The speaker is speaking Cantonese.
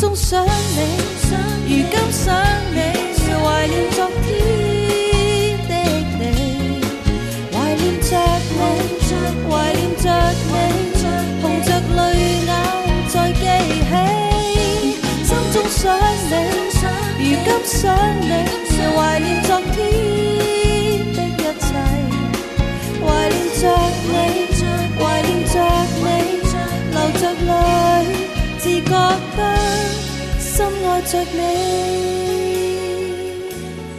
中想你，如今想你，懷念昨天的你，懷念着你，懷念着你，紅着淚眼再記起，心中想你，如今想你，懷念昨天的一切，懷念着你，懷念着你，流着淚，自覺得深愛着你。